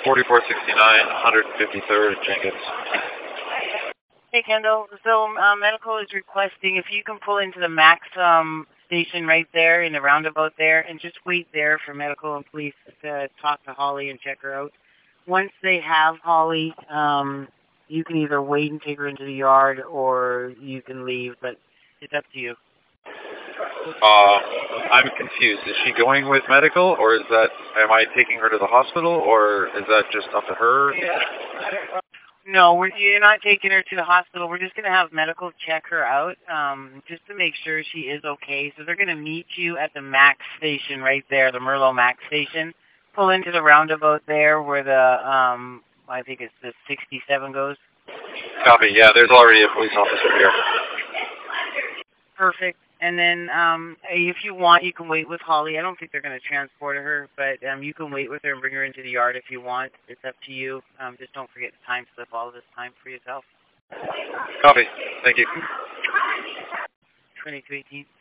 4469, 153rd, Jenkins. Hey, Kendall. So medical is requesting if you can pull into the MAX station right there in the roundabout there and just wait there for medical and police to talk to Holly and check her out. Once they have Holly, you can either wait and take her into the yard or you can leave, but it's up to you. I'm confused. Is she going with medical, or am I taking her to the hospital, or is that just up to her? No, you're not taking her to the hospital. We're just going to have medical check her out, just to make sure she is okay. So they're going to meet you at the MAX station right there, the Merlot MAX station. Pull into the roundabout there where the, I think it's the 67 goes. Copy. Yeah, there's already a police officer here. Perfect. And then if you want, you can wait with Holly. I don't think they're going to transport her, but you can wait with her and bring her into the yard if you want. It's up to you. Just don't forget to time slip all of this time for yourself. Copy. Thank you. 2218.